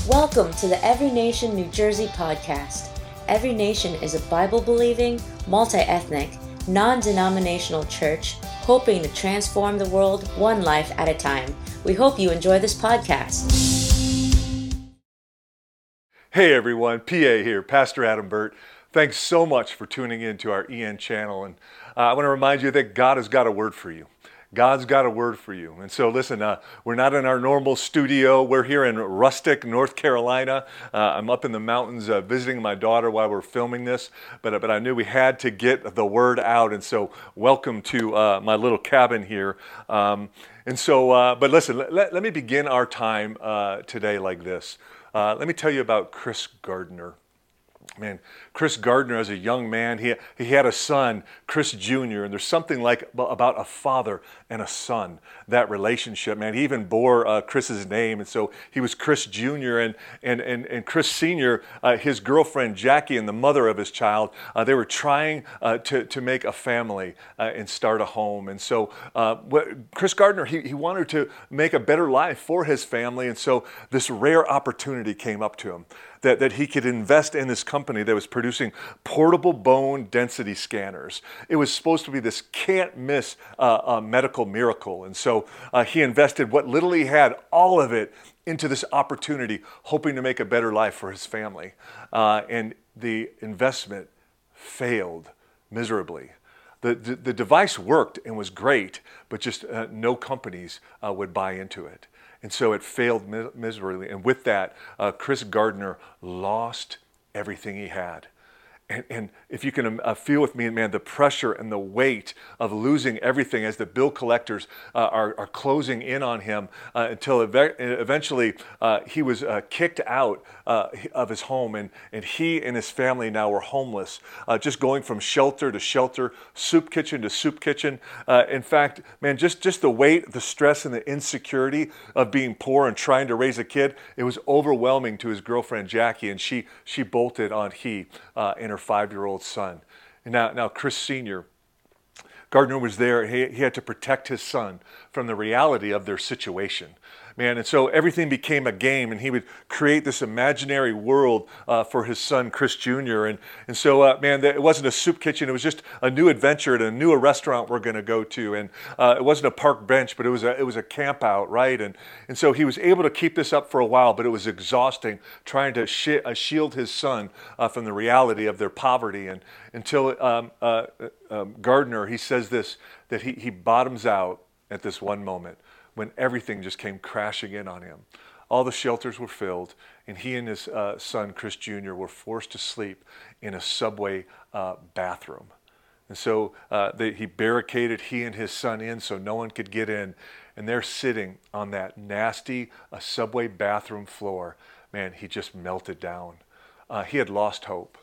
Welcome to the Every Nation New Jersey podcast. Every Nation is a Bible-believing, multi-ethnic, non-denominational church hoping to transform the world one life at a time. We hope you enjoy this podcast. Hey everyone, PA here, Pastor Adam Burt. Thanks so much for tuning in to our EN channel. And I want to remind you that God has got a word for you. God's got a word for you. And so listen, we're not in our normal studio. We're here in Rustic, North Carolina. I'm up in the mountains visiting my daughter while we're filming this, but I knew we had to get the word out. And so welcome to my little cabin here. But listen, let me begin our time today like this. Let me tell you about Chris Gardner. Man, Chris Gardner, as a young man, he had a son, Chris Jr., and there's something like about a father and a son, that relationship, man. He even bore Chris's name, and so he was Chris Jr., and Chris Sr., his girlfriend, Jackie, and the mother of his child, they were trying to make a family and start a home. And so Chris Gardner, he wanted to make a better life for his family, and so this rare opportunity came up to him. That he could invest in this company that was producing portable bone density scanners. It was supposed to be this can't miss medical miracle. And so he invested what little he had, all of it, into this opportunity, hoping to make a better life for his family. And the investment failed miserably. The device worked and was great, but just no companies would buy into it. And so it failed miserably. And with that, Chris Gardner lost everything he had. And if you can feel with me, man, the pressure and the weight of losing everything as the bill collectors are closing in on him until eventually he was kicked out of his home. And he and his family now were homeless, just going from shelter to shelter, soup kitchen to soup kitchen. In fact, man, just the weight, the stress, and the insecurity of being poor and trying to raise a kid, it was overwhelming to his girlfriend, Jackie, and she bolted on and her 5-year-old son. And now Chris Sr., Gardner was there. He had to protect his son from the reality of their situation. Man, and so everything became a game, and he would create this imaginary world for his son, Chris Jr. And so, man, it wasn't a soup kitchen. It was just a new adventure at a new restaurant we're going to go to. And it wasn't a park bench, but it was a camp out, right? And so he was able to keep this up for a while, but it was exhausting trying to shield his son from the reality of their poverty. And until Gardner, he says this, that he bottoms out at this one moment, when everything just came crashing in on him. All the shelters were filled, and he and his son, Chris Jr., were forced to sleep in a subway bathroom. And so he barricaded he and his son in so no one could get in, and they're sitting on that nasty subway bathroom floor. Man, he just melted down. He had lost hope.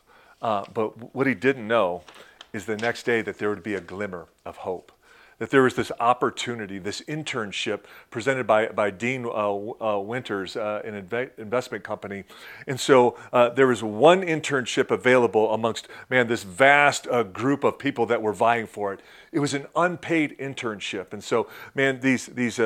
But what he didn't know is the next day that there would be a glimmer of hope. That there was this opportunity, this internship presented by Dean Winters, an investment company. And so there was one internship available amongst, man, this vast group of people that were vying for it. It was an unpaid internship. And so, man, these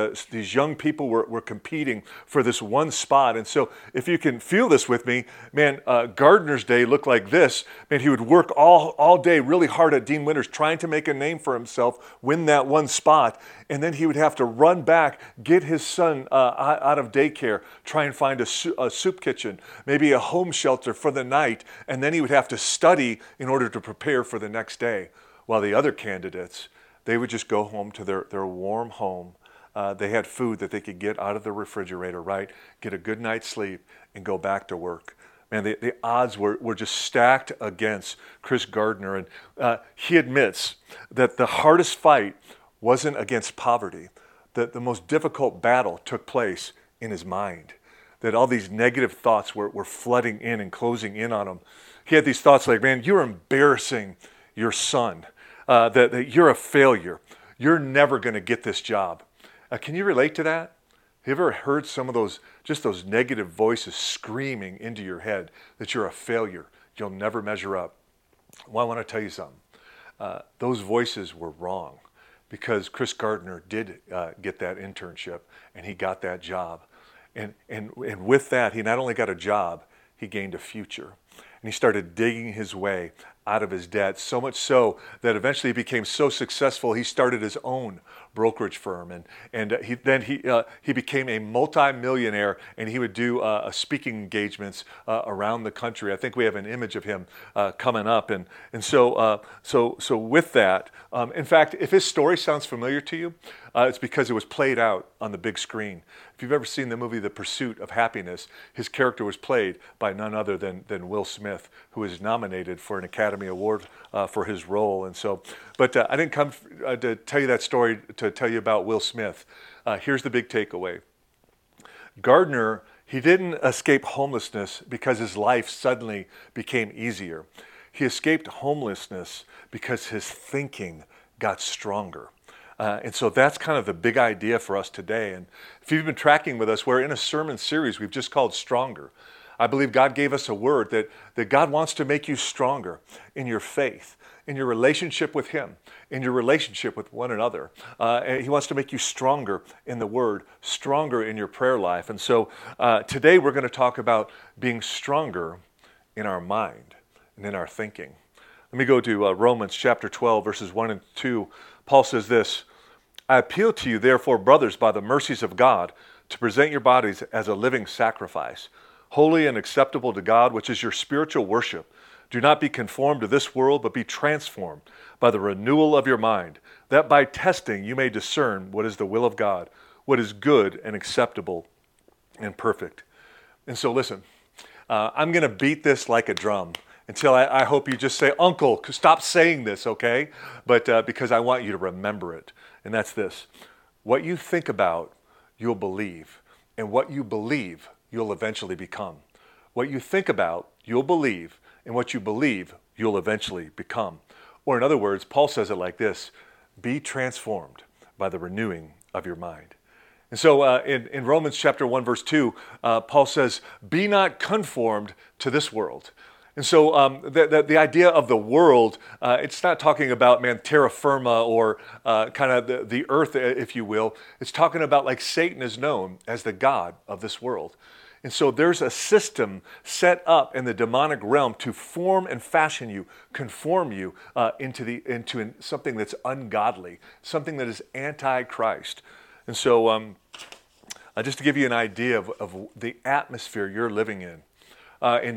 young people were competing for this one spot. And so if you can feel this with me, man, Gardner's day looked like this. Man, he would work all day really hard at Dean Winters, trying to make a name for himself, win that one spot, and then he would have to run back, get his son out of daycare, try and find a soup kitchen, maybe a home shelter for the night, and then he would have to study in order to prepare for the next day. While the other candidates, they would just go home to their warm home. They had food that they could get out of the refrigerator, right? Get a good night's sleep and go back to work. Man, the odds were just stacked against Chris Gardner. And he admits that the hardest fight wasn't against poverty, that the most difficult battle took place in his mind, that all these negative thoughts were flooding in and closing in on him. He had these thoughts like, man, you're embarrassing your son, that you're a failure. You're never going to get this job. Can you relate to that? Have you ever heard some of those negative voices screaming into your head that you're a failure, you'll never measure up? Well, I want to tell you something. Those voices were wrong, because Chris Gardner did get that internship and he got that job. And with that, he not only got a job, he gained a future. And he started digging his way out of his debt, so much so that eventually he became so successful, he started his own brokerage firm. He became a multi-millionaire, and he would do speaking engagements around the country. I think we have an image of him coming up. So with that, in fact, if his story sounds familiar to you, it's because it was played out on the big screen. If you've ever seen the movie The Pursuit of Happiness, his character was played by none other than Will Smith, who was nominated for an Academy Award for his role. But I didn't come to tell you that story to tell you about Will Smith. Here's the big takeaway. Gardner, he didn't escape homelessness because his life suddenly became easier. He escaped homelessness because his thinking got stronger. And so that's kind of the big idea for us today. And if you've been tracking with us, we're in a sermon series we've just called Stronger. I believe God gave us a word that God wants to make you stronger in your faith, in your relationship with Him, in your relationship with one another. He wants to make you stronger in the Word, stronger in your prayer life. And so today we're going to talk about being stronger in our mind and in our thinking. Let me go to Romans chapter 12, verses 1 and 2. Paul says this, I appeal to you, therefore, brothers, by the mercies of God, to present your bodies as a living sacrifice, holy and acceptable to God, which is your spiritual worship. Do not be conformed to this world, but be transformed by the renewal of your mind, that by testing you may discern what is the will of God, what is good and acceptable and perfect. And so listen, I'm going to beat this like a drum until I hope you just say, Uncle, stop saying this, okay? But because I want you to remember it. And that's this. What you think about, you'll believe. And what you believe, you'll eventually become. What you think about, you'll believe. And what you believe, you'll eventually become. Or in other words, Paul says it like this, be transformed by the renewing of your mind. And so in Romans chapter 1, verse 2, Paul says, be not conformed to this world. And so the idea of the world, it's not talking about, terra firma or kind of the earth, if you will. It's talking about like Satan is known as the god of this world. And so there's a system set up in the demonic realm to form and fashion you, conform you into something that's ungodly, something that is anti-Christ. And so just to give you an idea of the atmosphere you're living in, in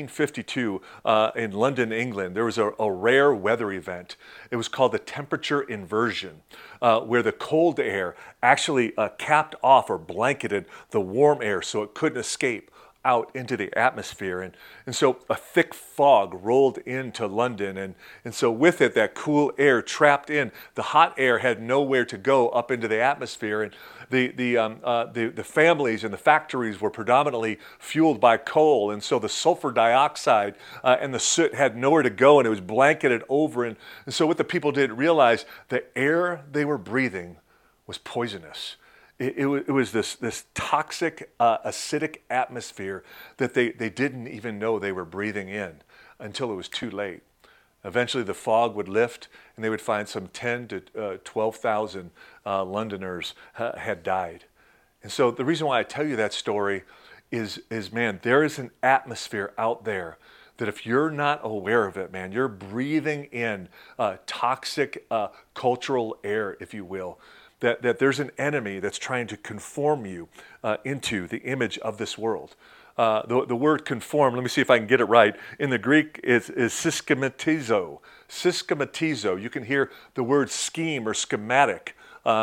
1952, in London, England, there was a rare weather event. It was called the temperature inversion, where the cold air actually capped off or blanketed the warm air so it couldn't escape out into the atmosphere. And so a thick fog rolled into London. And so with it, that cool air trapped in, the hot air had nowhere to go up into the atmosphere. And the families and the factories were predominantly fueled by coal. And so the sulfur dioxide and the soot had nowhere to go, and it was blanketed over. And so what the people didn't realize, the air they were breathing was poisonous. It was this toxic, acidic atmosphere that they didn't even know they were breathing in until it was too late. Eventually the fog would lift and they would find some 10 to 12,000 Londoners had died. And so the reason why I tell you that story is there is an atmosphere out there that if you're not aware of it, you're breathing in toxic cultural air, if you will. That there's an enemy that's trying to conform you into the image of this world. The word conform, let me see if I can get it right. In the Greek is systematizo. Systematizo. You can hear the word scheme or schematic.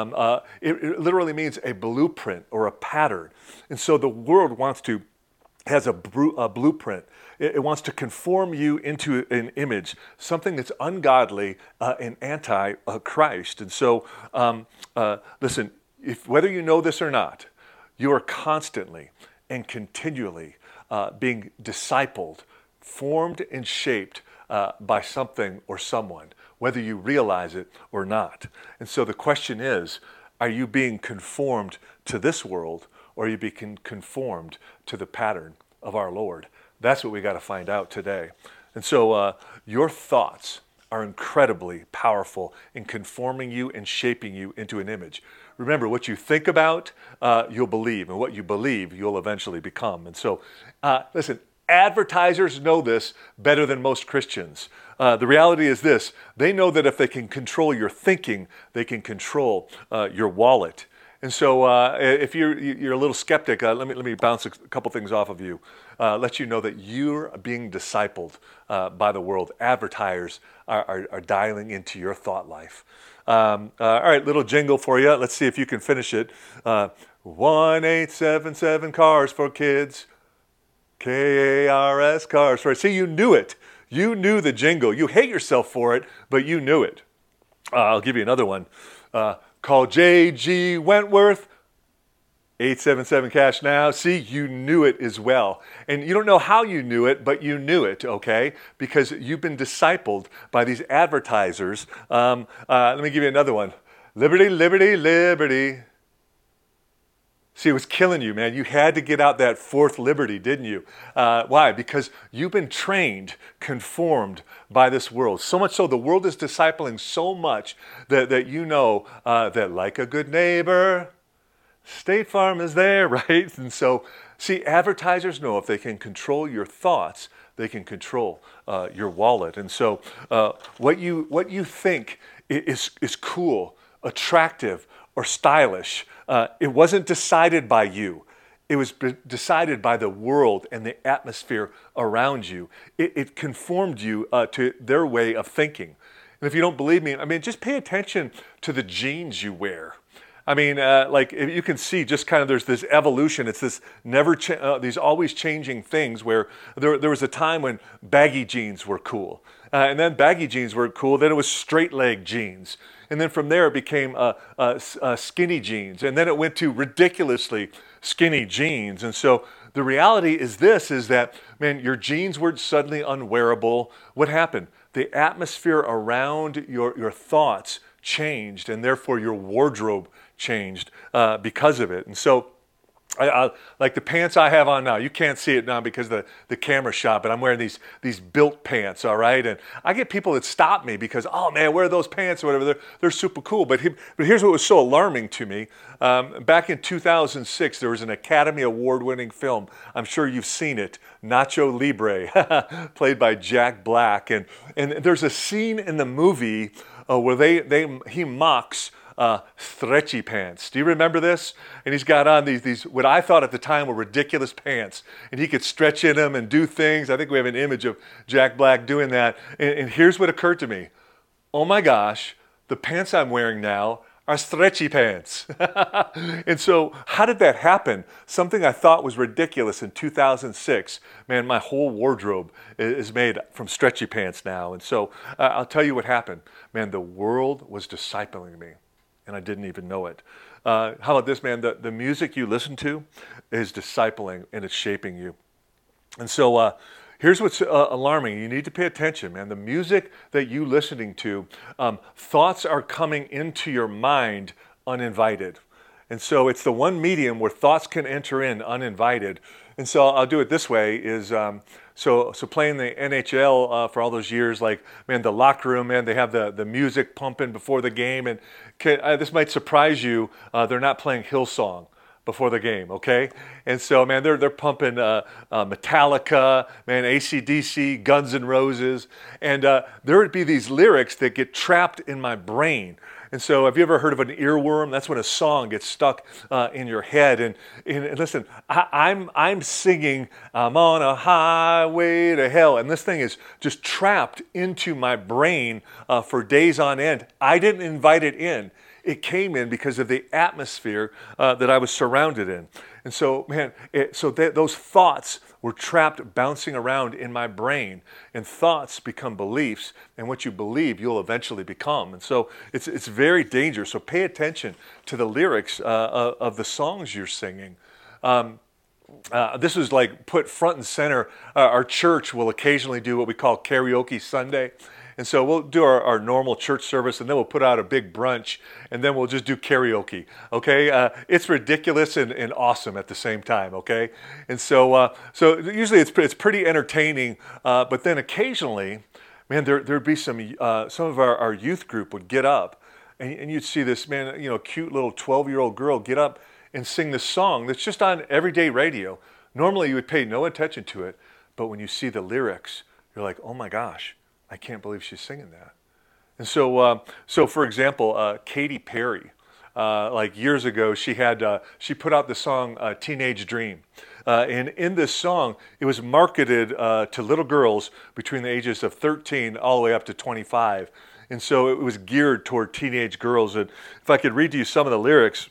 It literally means a blueprint or a pattern. And so the world has a blueprint. It wants to conform you into an image, something that's ungodly and anti-Christ. And so, listen, whether you know this or not, you are constantly and continually being discipled, formed and shaped by something or someone, whether you realize it or not. And so the question is, are you being conformed to this world, or are you being conformed to the pattern of our Lord? That's what we got to find out today. And so your thoughts are incredibly powerful in conforming you and shaping you into an image. Remember, what you think about, you'll believe, and what you believe, you'll eventually become. And so, listen, advertisers know this better than most Christians. The reality is this: they know that if they can control your thinking, they can control your wallet. And so if you're a little skeptic, let me bounce a couple things off of you. Let you know that you're being discipled by the world. Advertisers are dialing into your thought life. All right, little jingle for you. Let's see if you can finish it. 1877 cars for kids. KARS cars for. See, you knew it. You knew the jingle. You hate yourself for it, but you knew it. I'll give you another one. Call J.G. Wentworth, 877 cash now. See, you knew it as well. And you don't know how you knew it, but you knew it, okay? Because you've been discipled by these advertisers. Let me give you another one. Liberty, liberty, liberty. See, it was killing you, man. You had to get out that fourth liberty, didn't you? Why? Because you've been trained, conformed by this world. So much so, the world is discipling so much that you know that like a good neighbor, State Farm is there, right? And so, see, advertisers know if they can control your thoughts, they can control your wallet. And so what you think is cool, attractive, or stylish, it wasn't decided by you. It was decided by the world and the atmosphere around you. It conformed you to their way of thinking. And if you don't believe me, I mean, just pay attention to the jeans you wear. I mean, like you can see just kind of there's this evolution. It's this these always changing things where there was a time when baggy jeans were cool. And then baggy jeans were cool. Then it was straight leg jeans. And then from there it became skinny jeans. And then it went to ridiculously skinny jeans. And so the reality is that, man, your jeans were suddenly unwearable. What happened? The atmosphere around your thoughts changed, and therefore your wardrobe changed because of it. And so I like the pants I have on now. You can't see it now because the camera shot, but I'm wearing these built pants, all right? And I get people that stop me because, oh man, where are those pants or whatever? They're super cool. But here's what was so alarming to me. Back in 2006, there was an Academy Award-winning film. I'm sure you've seen it, Nacho Libre, played by Jack Black. And there's a scene in the movie where he mocks stretchy pants. Do you remember this? And he's got on these what I thought at the time were ridiculous pants, and he could stretch in them and do things. I think we have an image of Jack Black doing that. And here's what occurred to me. Oh my gosh, the pants I'm wearing now are stretchy pants. And so how did that happen? Something I thought was ridiculous in 2006. Man, my whole wardrobe is made from stretchy pants now. And so I'll tell you what happened. Man, the world was discipling me, and I didn't even know it. How about this, man? The music you listen to is discipling, and it's shaping you. And so here's what's alarming. You need to pay attention, man. The music that you're listening to, thoughts are coming into your mind uninvited. And so it's the one medium where thoughts can enter in uninvited. And so I'll do it this way is, so playing the NHL for all those years, like, man, the locker room, man, they have the music pumping before the game. And this might surprise you, they're not playing Hillsong before the game, okay? And so, man, they're pumping Metallica, man, AC/DC, Guns N' Roses. And there would be these lyrics that get trapped in my brain. And so have you ever heard of an earworm? That's when a song gets stuck in your head. And listen, I'm singing, I'm on a highway to hell. And this thing is just trapped into my brain for days on end. I didn't invite it in. It came in because of the atmosphere that I was surrounded in. And so, man, those thoughts were trapped, bouncing around in my brain. And thoughts become beliefs, and what you believe, you'll eventually become. And so it's very dangerous. So pay attention to the lyrics of the songs you're singing. This was like put front and center. Our church will occasionally do what we call Karaoke Sunday. And so we'll do our normal church service, and then we'll put out a big brunch, and then we'll just do karaoke, okay? It's ridiculous and awesome at the same time, okay? And so usually it's pretty entertaining, but then occasionally, Man, there'd be some of our youth group would get up, and you'd see this, man, cute little 12-year-old girl get up and sing this song that's just on everyday radio. Normally you would pay no attention to it, but when you see the lyrics, you're like, oh my gosh, I can't believe she's singing that. And so for example, Katy Perry, like years ago, she put out the song "Teenage Dream," and in this song, it was marketed to little girls between the ages of 13 all the way up to 25, and so it was geared toward teenage girls. And if I could read to you some of the lyrics,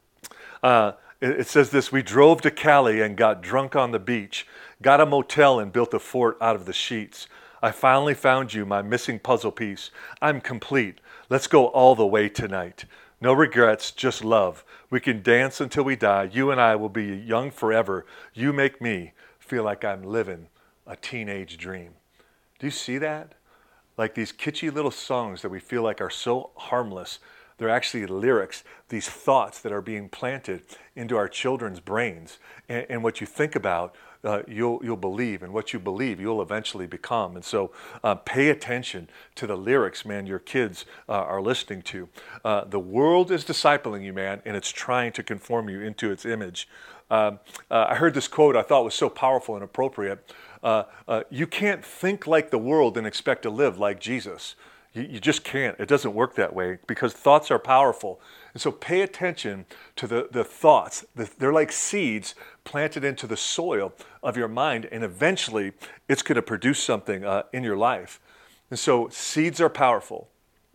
it says this: "We drove to Cali and got drunk on the beach, got a motel and built a fort out of the sheets. I finally found you, my missing puzzle piece. I'm complete. Let's go all the way tonight. No regrets, just love. We can dance until we die. You and I will be young forever. You make me feel like I'm living a teenage dream." Do you see that? Like these kitschy little songs that we feel like are so harmless, they're actually lyrics, these thoughts that are being planted into our children's brains. And what you think about, you'll believe, and what you believe, you'll eventually become. And so pay attention to the lyrics, man, your kids are listening to. The world is discipling you, man, and it's trying to conform you into its image. I heard this quote I thought was so powerful and appropriate. You can't think like the world and expect to live like Jesus. You just can't. It doesn't work that way because thoughts are powerful. And so pay attention to the thoughts. They're like seeds planted into the soil of your mind, and eventually it's going to produce something in your life. And so seeds are powerful.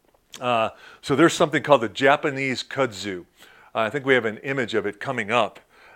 So there's something called the Japanese kudzu. I think we have an image of it coming up.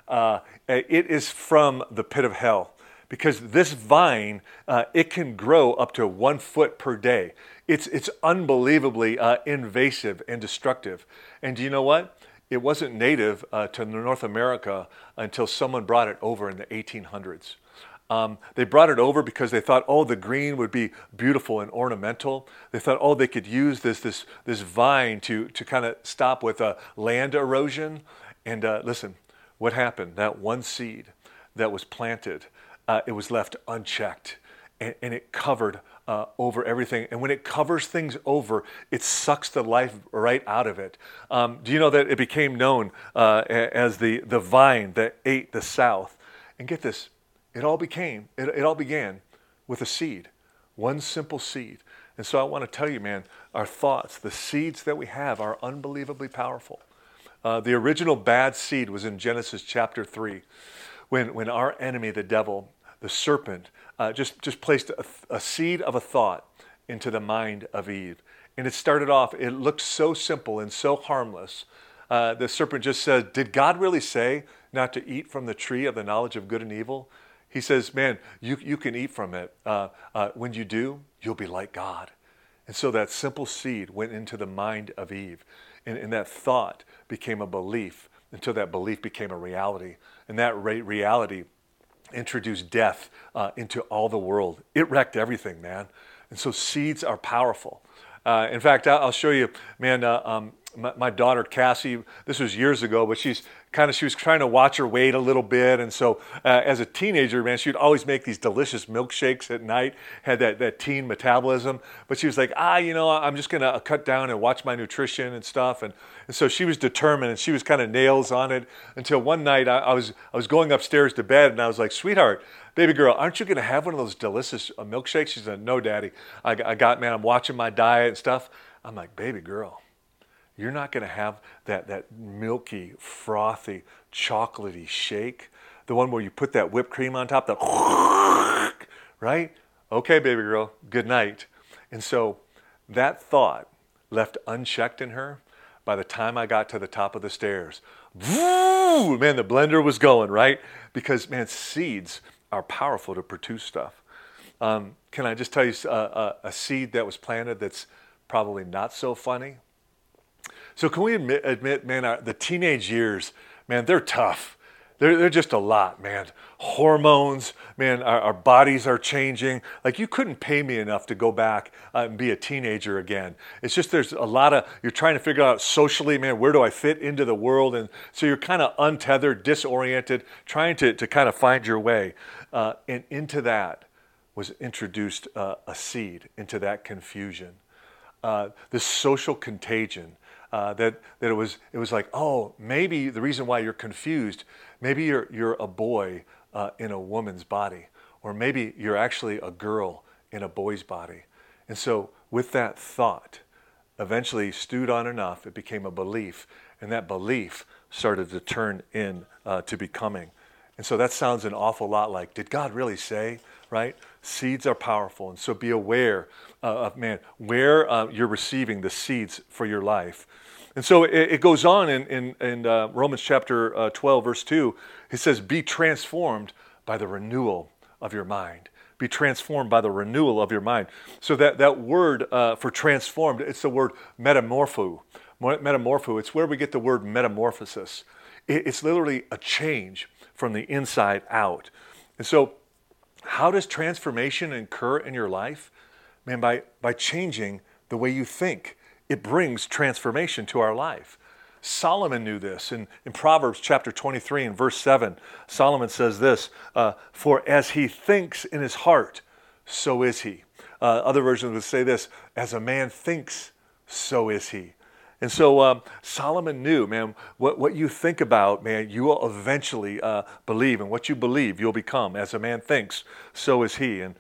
It is from the pit of hell, because this vine, it can grow up to 1 foot per day. It's unbelievably invasive and destructive. And do you know what? It wasn't native to North America until someone brought it over in the 1800s. They brought it over because they thought, oh, the green would be beautiful and ornamental. They thought, oh, they could use this vine to kind of stop with land erosion. And listen, what happened? That one seed that was planted, it was left unchecked, and it covered over everything. And when it covers things over, it sucks the life right out of it. Do you know that it became known as the vine that ate the South? And get this, it all began with a seed, one simple seed. And so I want to tell you, man, our thoughts, the seeds that we have, are unbelievably powerful. The original bad seed was in Genesis chapter 3, when our enemy, the devil, the serpent, just placed a seed of a thought into the mind of Eve. And it started off, it looked so simple and so harmless. The serpent just said, did God really say not to eat from the tree of the knowledge of good and evil? He says, man, you can eat from it. When you do, you'll be like God. And so that simple seed went into the mind of Eve. And that thought became a belief until that belief became a reality. And that reality introduced death into all the world. It wrecked everything, man. And so seeds are powerful. In fact, I'll show you, man, my daughter Cassie, this was years ago, but she was trying to watch her weight a little bit. And so as a teenager, man, she'd always make these delicious milkshakes at night, had that teen metabolism. But she was like, I'm just going to cut down and watch my nutrition and stuff. And so she was determined, and she was kind of nails on it until one night I was going upstairs to bed, and I was like, sweetheart, baby girl, aren't you going to have one of those delicious milkshakes? She said, no, Daddy. I'm watching my diet and stuff. I'm like, baby girl, you're not going to have that milky, frothy, chocolatey shake, the one where you put that whipped cream on top, right? Okay, baby girl, good night. And so that thought left unchecked in her. By the time I got to the top of the stairs, man, the blender was going, right? Because, man, seeds are powerful to produce stuff. Can I just tell you a seed that was planted that's probably not so funny? So can we admit, man, the teenage years, man, they're tough. They're just a lot, man. Hormones, man, our bodies are changing. Like, you couldn't pay me enough to go back and be a teenager again. It's just there's a lot of, you're trying to figure out socially, man, where do I fit into the world? And so you're kind of untethered, disoriented, trying to kind of find your way. And into that, was introduced a seed into that confusion. This social contagion, that it was like, oh, maybe the reason why you're confused, maybe you're a boy in a woman's body, or maybe you're actually a girl in a boy's body. And so with that thought, eventually stewed on enough, it became a belief, and that belief started to turn in to becoming. And so that sounds an awful lot like, did God really say, right? Seeds are powerful, and so be aware of, where you're receiving the seeds for your life. And so it goes on in Romans chapter 12, verse 2, it says, be transformed by the renewal of your mind. Be transformed by the renewal of your mind. So that word for transformed, it's the word metamorpho. Metamorpho, it's where we get the word metamorphosis. It's literally a change from the inside out. And so how does transformation occur in your life? Man, by changing the way you think. It brings transformation to our life. Solomon knew this. In Proverbs chapter 23 and verse 7, Solomon says this, for as he thinks in his heart, so is he. Other versions would say this, as a man thinks, so is he. And so Solomon knew, man, what you think about, man, you will eventually believe. And what you believe, you'll become. As a man thinks, so is he. And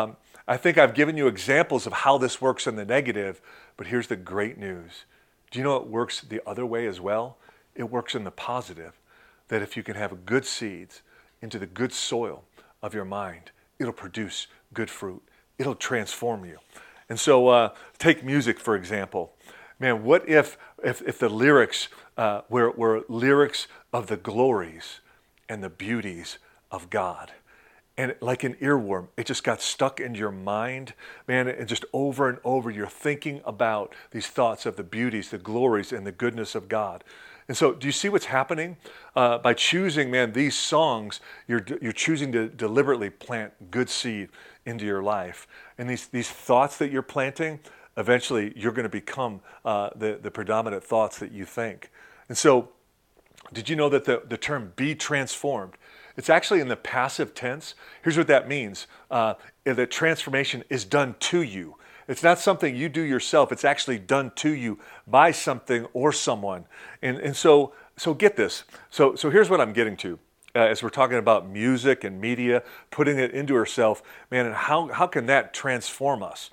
I think I've given you examples of how this works in the negative, but here's the great news. Do you know it works the other way as well? It works in the positive, that if you can have good seeds into the good soil of your mind, it'll produce good fruit. It'll transform you. And so take music, for example. Man, what if the lyrics were lyrics of the glories and the beauties of God? And like an earworm, it just got stuck in your mind, man, and just over and over you're thinking about these thoughts of the beauties, the glories, and the goodness of God. And so do you see what's happening? By choosing, man, these songs, you're choosing to deliberately plant good seed into your life. And these thoughts that you're planting, eventually you're going to become the predominant thoughts that you think. And so did you know that the term be transformed, it's actually in the passive tense. Here's what that means. That transformation is done to you. It's not something you do yourself. It's actually done to you by something or someone. And so get this. So here's what I'm getting to. As we're talking about music and media, putting it into ourselves, man, and how can that transform us?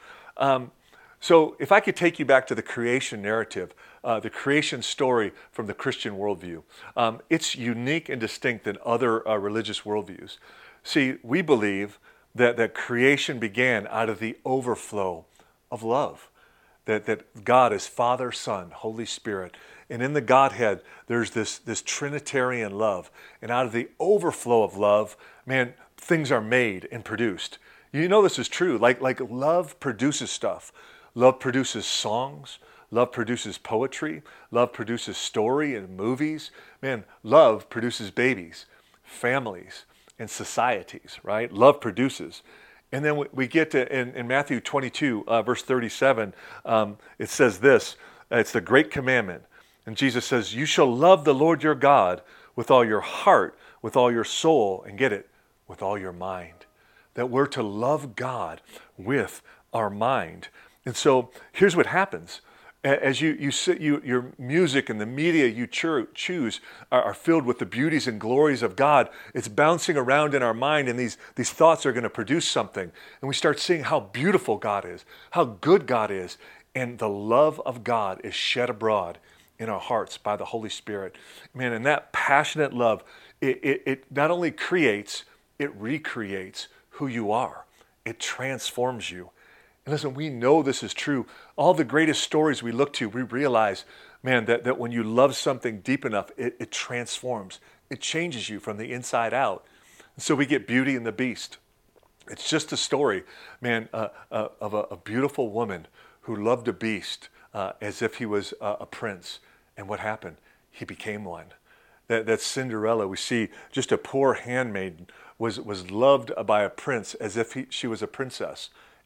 So if I could take you back to the creation narrative, the creation story from the Christian worldview, it's unique and distinct than other religious worldviews. See, we believe that creation began out of the overflow of love, that God is Father, Son, Holy Spirit, and in the Godhead, there's this Trinitarian love, and out of the overflow of love, man, things are made and produced. You know this is true, like love produces stuff. Love produces songs. Love produces poetry. Love produces story and movies. Man, love produces babies, families, and societies, right? Love produces. And then we get to, in Matthew 22, verse 37, it says this, it's the great commandment. And Jesus says, you shall love the Lord your God with all your heart, with all your soul, and get it, with all your mind. That we're to love God with our mind. And so here's what happens. As your music and the media you choose are filled with the beauties and glories of God, it's bouncing around in our mind, and these thoughts are going to produce something. And we start seeing how beautiful God is, how good God is, and the love of God is shed abroad in our hearts by the Holy Spirit. Man, and that passionate love, it not only creates, it recreates who you are. It transforms you. And listen, we know this is true. All the greatest stories we look to, we realize, man, that when you love something deep enough, it transforms. It changes you from the inside out. And so we get Beauty and the Beast. It's just a story, man, of a beautiful woman who loved a beast as if he was a prince. And what happened? He became one. That Cinderella, we see just a poor handmaiden was loved by a prince as if she was a princess.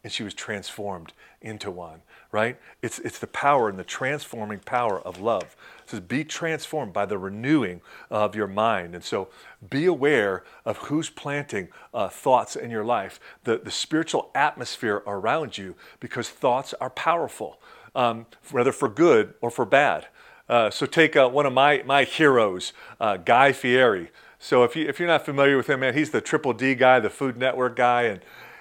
and she was transformed into one, right? It's the power and the transforming power of love. It says, be transformed by the renewing of your mind. And so be aware of who's planting thoughts in your life, the spiritual atmosphere around you, because thoughts are powerful, whether for good or for bad. So take one of my heroes, Guy Fieri. So if you're not familiar with him, man, he's the Triple D guy, the Food Network guy, and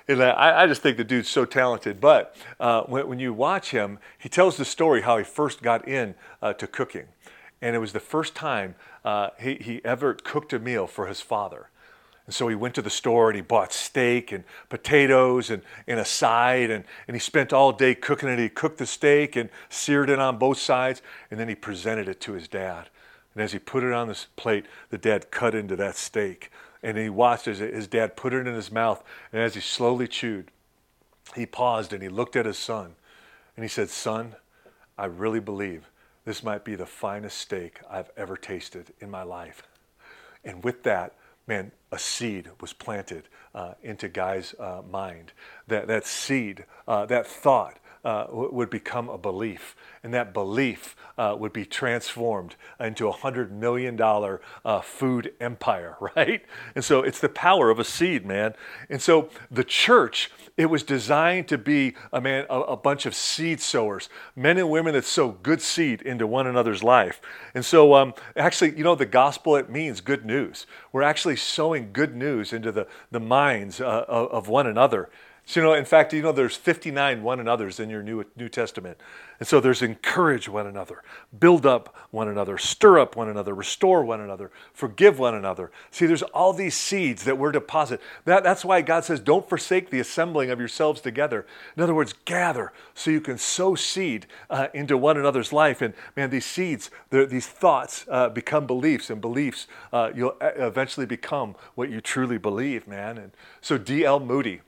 I just think the dude's so talented. But when you watch him, he tells the story how he first got in to cooking. And it was the first time he ever cooked a meal for his father. And so he went to the store and he bought steak and potatoes and a side, and he spent all day cooking it. He cooked the steak and seared it on both sides, and then he presented it to his dad. And as he put it on this plate, the dad cut into that steak. And he watched as his dad put it in his mouth, and as he slowly chewed, he paused and he looked at his son, and he said, "Son, I really believe this might be the finest steak I've ever tasted in my life." And with that, man, a seed was planted into Guy's mind. That seed, that thought would become a belief. And that belief would be transformed into $100 million food empire, right? And so it's the power of a seed, man. And so the church, it was designed to be a bunch of seed sowers, men and women that sow good seed into one another's life. And so actually, the gospel, it means good news. We're actually sowing good news into the minds of one another. So, in fact, there's 59 one another's in your New Testament. And so there's encourage one another, build up one another, stir up one another, restore one another, forgive one another. See, there's all these seeds that we're deposit. That's why God says, don't forsake the assembling of yourselves together. In other words, gather so you can sow seed into one another's life. And man, these seeds, these thoughts become beliefs, and beliefs, you'll eventually become what you truly believe, man. And so D.L. Moody,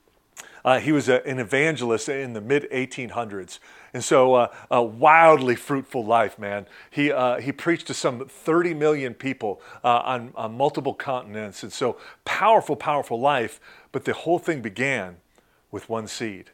he was an evangelist in the mid-1800s. And so a wildly fruitful life, man. He preached to some 30 million people on multiple continents. And so powerful, powerful life. But the whole thing began with one seed.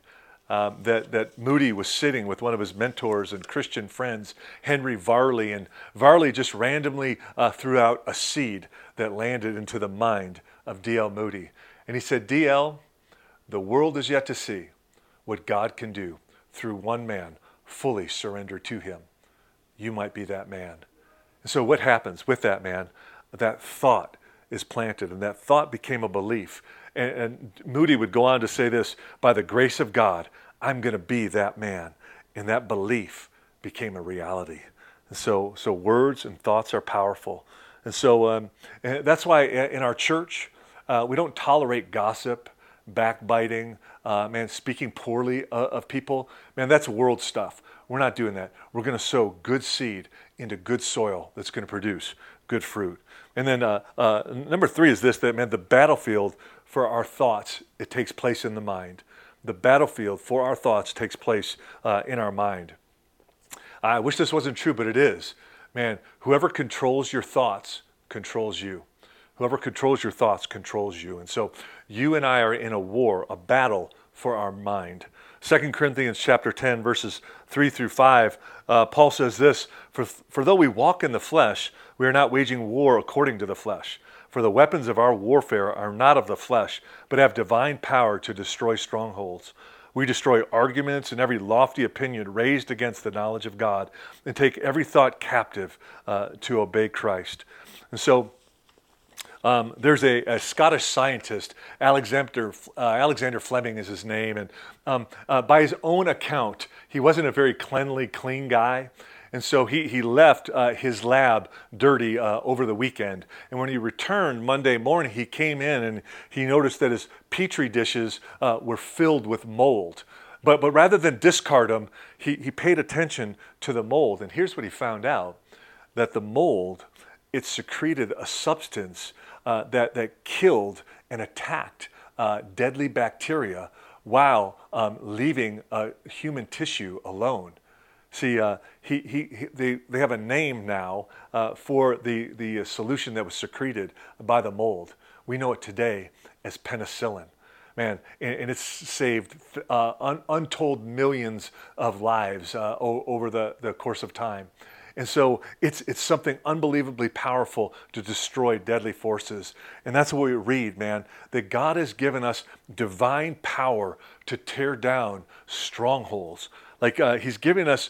That Moody was sitting with one of his mentors and Christian friends, Henry Varley. And Varley just randomly threw out a seed that landed into the mind of D.L. Moody. And he said, "D.L., the world is yet to see what God can do through one man fully surrendered to him. You might be that man." And so what happens with that man? That thought is planted, and that thought became a belief. And Moody would go on to say this, "By the grace of God, I'm going to be that man." And that belief became a reality. And so words and thoughts are powerful. And so and that's why in our church, we don't tolerate gossip, backbiting, speaking poorly of people. Man, that's world stuff. We're not doing that. We're going to sow good seed into good soil that's going to produce good fruit. And then number 3 is this, that, man, the battlefield for our thoughts, it takes place in the mind. The battlefield for our thoughts takes place in our mind. I wish this wasn't true, but it is. Man, whoever controls your thoughts controls you. Whoever controls your thoughts controls you. And so you and I are in a war, a battle for our mind. 2 Corinthians chapter 10, verses 3 through 5, Paul says this, For though we walk in the flesh, we are not waging war according to the flesh. For the weapons of our warfare are not of the flesh, but have divine power to destroy strongholds. We destroy arguments and every lofty opinion raised against the knowledge of God, and take every thought captive to obey Christ. And so there's a Scottish scientist, Alexander Fleming is his name, and by his own account, he wasn't a very clean guy, and so he left his lab dirty over the weekend. And when he returned Monday morning, he came in and he noticed that his petri dishes were filled with mold. But rather than discard them, he paid attention to the mold, and here's what he found out: that the mold, it secreted a substance that killed and attacked deadly bacteria while leaving human tissue alone. See, they have a name now for the solution that was secreted by the mold. We know it today as penicillin. man, and it's saved untold millions of lives over the course of time. And so it's something unbelievably powerful to destroy deadly forces. And that's what we read, man, that God has given us divine power to tear down strongholds. Like he's giving us,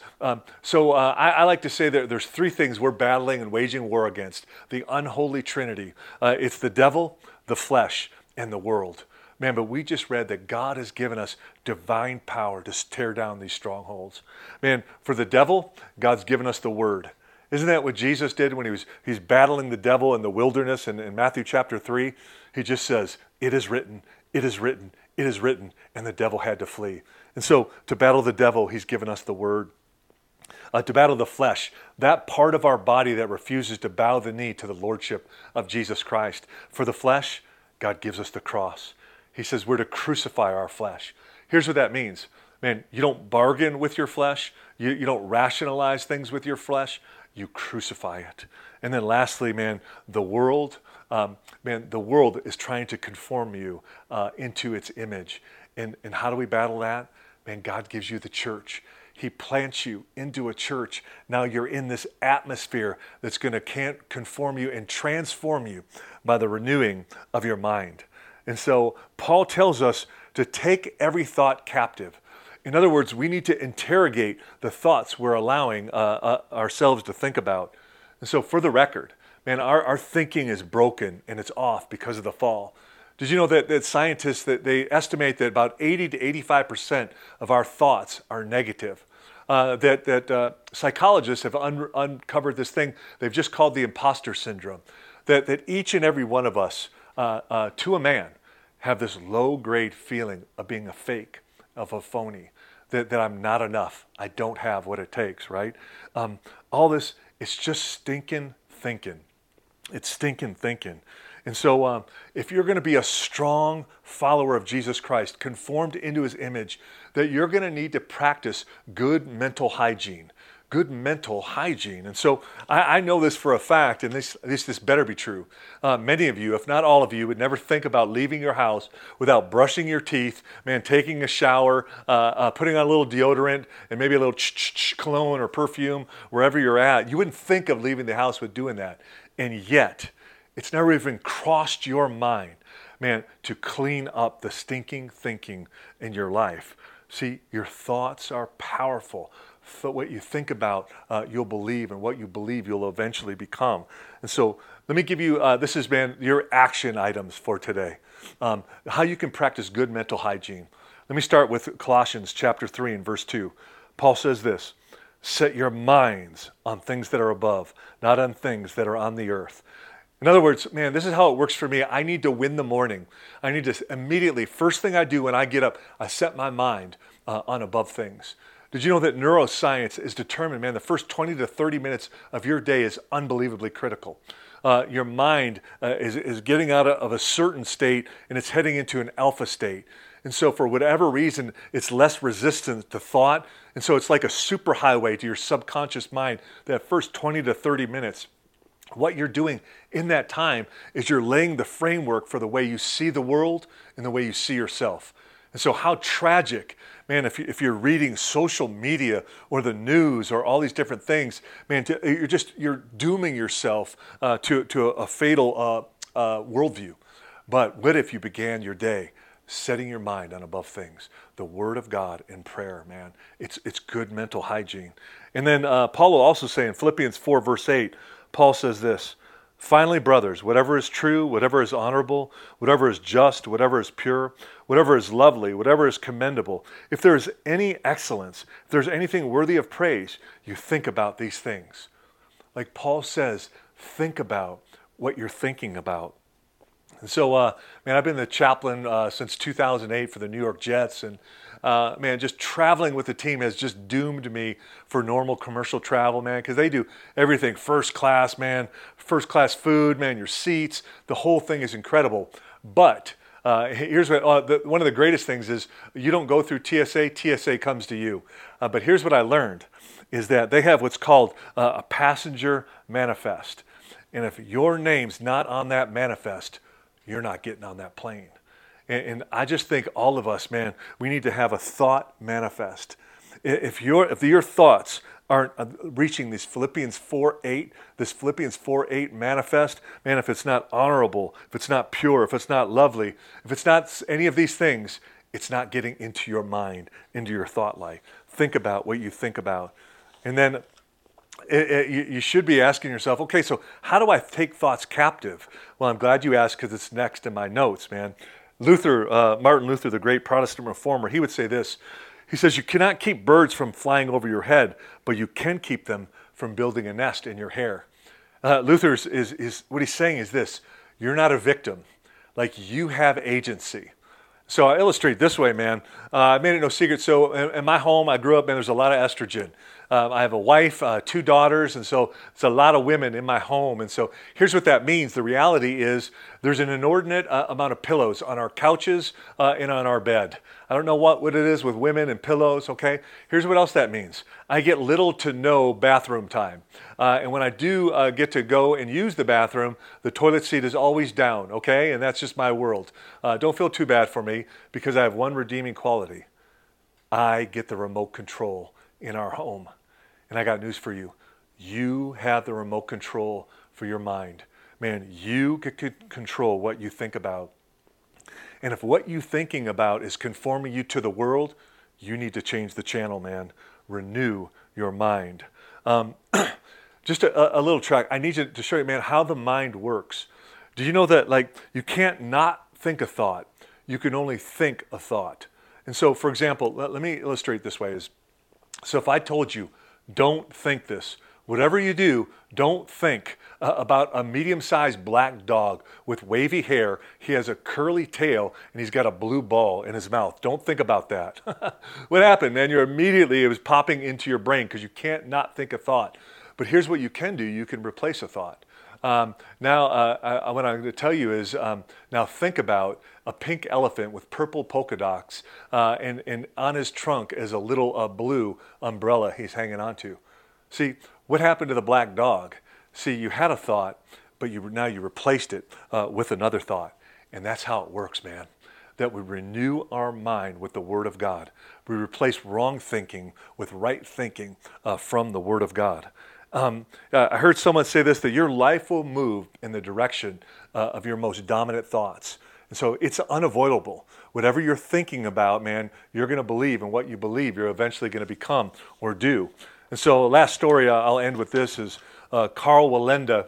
I like to say that there's three things we're battling and waging war against. The unholy trinity. It's the devil, the flesh, and the world. Man, but we just read that God has given us divine power to tear down these strongholds. Man, for the devil, God's given us the word. Isn't that what Jesus did when he's battling the devil in the wilderness in Matthew chapter 3? He just says, it is written, it is written, it is written, and the devil had to flee. And so to battle the devil, he's given us the word. To battle the flesh, that part of our body that refuses to bow the knee to the lordship of Jesus Christ. For the flesh, God gives us the cross. He says we're to crucify our flesh. Here's what that means. Man, you don't bargain with your flesh. You don't rationalize things with your flesh. You crucify it. And then lastly, man, the world is trying to conform you into its image. And how do we battle that? Man, God gives you the church. He plants you into a church. Now you're in this atmosphere that's going to conform you and transform you by the renewing of your mind. And so Paul tells us to take every thought captive. In other words, we need to interrogate the thoughts we're allowing ourselves to think about. And so for the record, man, our thinking is broken and it's off because of the fall. Did you know that scientists, that they estimate that about 80 to 85% of our thoughts are negative? That psychologists have uncovered this thing they've just called the imposter syndrome. That each and every one of us, to a man, have this low-grade feeling of being a fake, of a phony, that I'm not enough, I don't have what it takes, right? All this, it's just stinking thinking. It's stinking thinking. And so if you're going to be a strong follower of Jesus Christ, conformed into his image, that you're going to need to practice good mental hygiene. Good mental hygiene. And so I know this for a fact, and this better be true. Many of you, if not all of you, would never think about leaving your house without brushing your teeth, man, taking a shower, putting on a little deodorant, and maybe a little cologne or perfume wherever you're at. You wouldn't think of leaving the house with doing that. And yet, it's never even crossed your mind, man, to clean up the stinking thinking in your life. See, your thoughts are powerful. What you think about, you'll believe, and what you believe, you'll eventually become. And so let me give you, this has been your action items for today. How you can practice good mental hygiene. Let me start with Colossians chapter 3 and verse 2. Paul says this, set your minds on things that are above, not on things that are on the earth. In other words, man, this is how it works for me. I need to win the morning. I need to immediately, first thing I do when I get up, I set my mind on above things. Did you know that neuroscience is determined, man, the first 20 to 30 minutes of your day is unbelievably critical. Your mind is getting out of a certain state and it's heading into an alpha state. And so for whatever reason, it's less resistant to thought. And so it's like a superhighway to your subconscious mind, that first 20 to 30 minutes. What you're doing in that time is you're laying the framework for the way you see the world and the way you see yourself. And so how tragic, man, if you're reading social media or the news or all these different things, man, you're dooming yourself to a fatal worldview. But what if you began your day setting your mind on above things? The Word of God in prayer, man. It's good mental hygiene. And then Paul will also say in Philippians 4 verse 8, Paul says this, finally, brothers, whatever is true, whatever is honorable, whatever is just, whatever is pure, whatever is lovely, whatever is commendable, if there is any excellence, if there's anything worthy of praise, you think about these things. Like Paul says, think about what you're thinking about. And so, man, I've been the chaplain since 2008 for the New York Jets, and man, just traveling with the team has just doomed me for normal commercial travel, man, because they do everything first class, man, first class food, man, your seats, the whole thing is incredible. But here's what one of the greatest things is: you don't go through TSA, TSA comes to you. But here's what I learned, is that they have what's called a passenger manifest. And if your name's not on that manifest, you're not getting on that plane. And I just think all of us, man, we need to have a thought manifest. If your thoughts aren't reaching this Philippians 4:8 manifest, man, if it's not honorable, if it's not pure, if it's not lovely, if it's not any of these things, it's not getting into your mind, into your thought life. Think about what you think about. And then you should be asking yourself, okay, so how do I take thoughts captive? Well, I'm glad you asked because it's next in my notes, man. Martin Luther, the great Protestant reformer, he would say this. He says, you cannot keep birds from flying over your head, but you can keep them from building a nest in your hair. Luther's is what he's saying is this: you're not a victim. Like, you have agency. So I illustrate this way, man. I made it no secret. So in my home, I grew up, and there's a lot of estrogen. I have a wife, 2 daughters, and so it's a lot of women in my home. And so here's what that means. The reality is there's an inordinate amount of pillows on our couches and on our bed. I don't know what it is with women and pillows, okay? Here's what else that means. I get little to no bathroom time. And when I do get to go and use the bathroom, the toilet seat is always down, okay? And that's just my world. Don't feel too bad for me because I have one redeeming quality. I get the remote control in our home. And I got news for you. You have the remote control for your mind. Man, you could control what you think about. And if what you're thinking about is conforming you to the world, you need to change the channel, man. Renew your mind. Just a little track. I need you to show you, man, how the mind works. Do you know that, like, you can't not think a thought? You can only think a thought. And so, for example, let me illustrate this way. So if I told you, don't think this. Whatever you do, don't think about a medium-sized black dog with wavy hair. He has a curly tail, and he's got a blue ball in his mouth. Don't think about that. What happened, man? It was popping into your brain because you can't not think a thought. But here's what you can do. You can replace a thought. What I'm going to tell you is, now think about a pink elephant with purple polka dots, and on his trunk is a little blue umbrella he's hanging onto. See, what happened to the black dog? See, you had a thought, but now you replaced it with another thought. And that's how it works, man. That we renew our mind with the Word of God. We replace wrong thinking with right thinking from the Word of God. I heard someone say this, that your life will move in the direction of your most dominant thoughts. And so it's unavoidable. Whatever you're thinking about, man, you're going to believe, and what you believe, you're eventually going to become or do. And so last story I'll end with this is Karl Wallenda.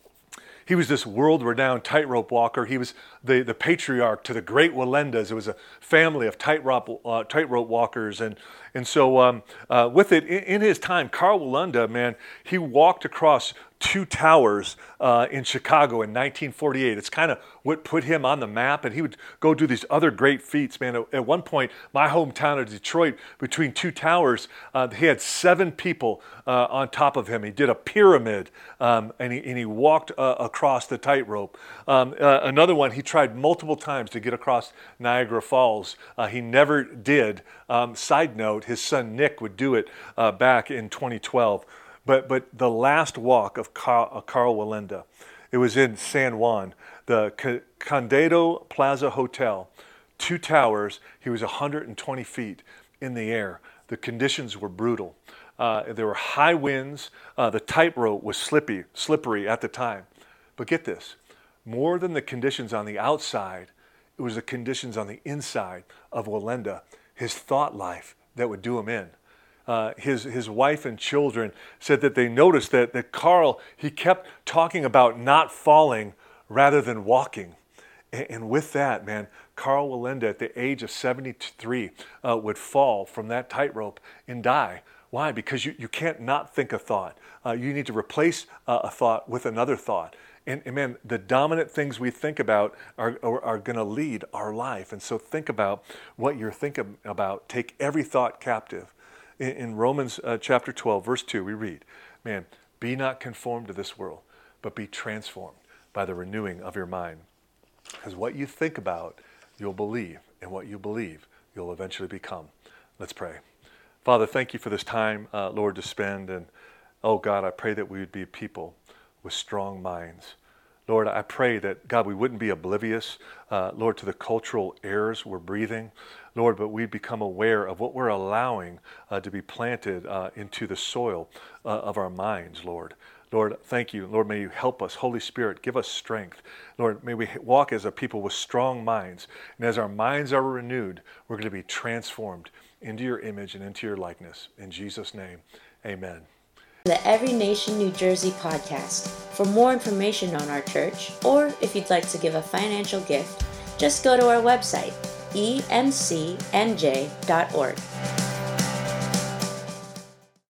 He was this world-renowned tightrope walker. He was the patriarch to the great Wallendas. It was a family of tightrope walkers. And so with it, in his time, Karl Wallenda, man, he walked across 2 towers in Chicago in 1948. It's kind of what put him on the map, and he would go do these other great feats, man. At one point, my hometown of Detroit, between 2 towers, he had 7 people on top of him. He did a pyramid, and he walked across the tightrope. Another one, he tried multiple times to get across Niagara Falls. He never did. Side note, his son Nick would do it back in 2012. But the last walk of Karl Wallenda, it was in San Juan, the Condado Plaza Hotel, 2 towers. He was 120 feet in the air. The conditions were brutal. There were high winds. The tightrope was slippery at the time. But get this, more than the conditions on the outside, it was the conditions on the inside of Wallenda, his thought life, that would do him in. His wife and children said that they noticed that Karl, he kept talking about not falling rather than walking. And with that, man, Karl Wallenda at the age of 73 would fall from that tightrope and die. Why? Because you can't not think a thought. You need to replace a thought with another thought. And man, the dominant things we think about are going to lead our life. And so think about what you're thinking about. Take every thought captive. In Romans chapter 12, verse 2, we read, man, be not conformed to this world, but be transformed by the renewing of your mind. Because what you think about, you'll believe. And what you believe, you'll eventually become. Let's pray. Father, thank you for this time, Lord, to spend. And, oh God, I pray that we would be people with strong minds. Lord, I pray that, God, we wouldn't be oblivious, Lord, to the cultural airs we're breathing, Lord, but we'd become aware of what we're allowing to be planted into the soil of our minds, Lord. Lord, thank you. Lord, may you help us. Holy Spirit, give us strength. Lord, may we walk as a people with strong minds. And as our minds are renewed, we're going to be transformed into your image and into your likeness. In Jesus' name, amen. The Every Nation New Jersey podcast. For more information on our church, or if you'd like to give a financial gift, just go to our website, emcnj.org.